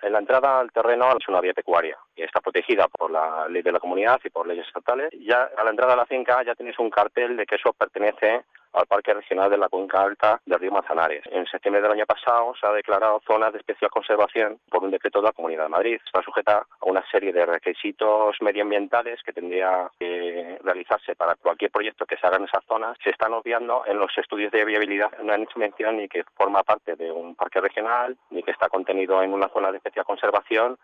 En la entrada al terreno es una vía pecuaria y está protegida por la ley de la comunidad y por leyes estatales. Ya a la entrada de la finca ya tienes un cartel de que eso pertenece al Parque Regional de la Cuenca Alta del río Manzanares. En septiembre del año pasado se ha declarado zona de especial conservación por un decreto de la Comunidad de Madrid. Está sujeta a una serie de requisitos medioambientales que tendría que realizarse para cualquier proyecto que se haga en esas zonas. Se están obviando en los estudios de viabilidad. No han hecho mención ni que forma parte de un parque regional, ni que está contenido en una zona de especial conservación,